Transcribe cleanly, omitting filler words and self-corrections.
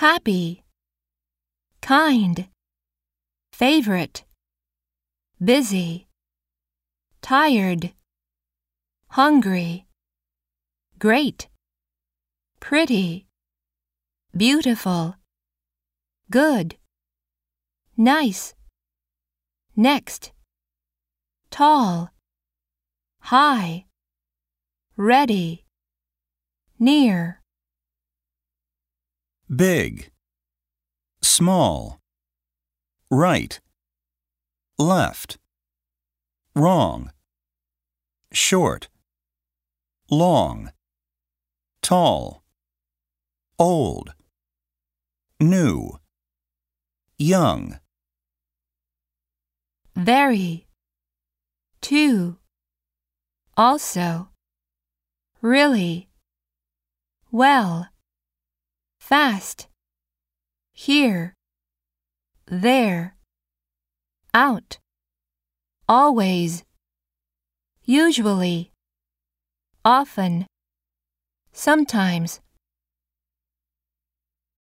happy, kind, favorite, busy, tired, hungry, great, pretty, beautiful, good, nice, next, tall, high, ready, near. Big, small, right, left, wrong, short, long, tall, old, new, young. Very, too, also, really, well, fast, here, there, out, always, usually, often, sometimes.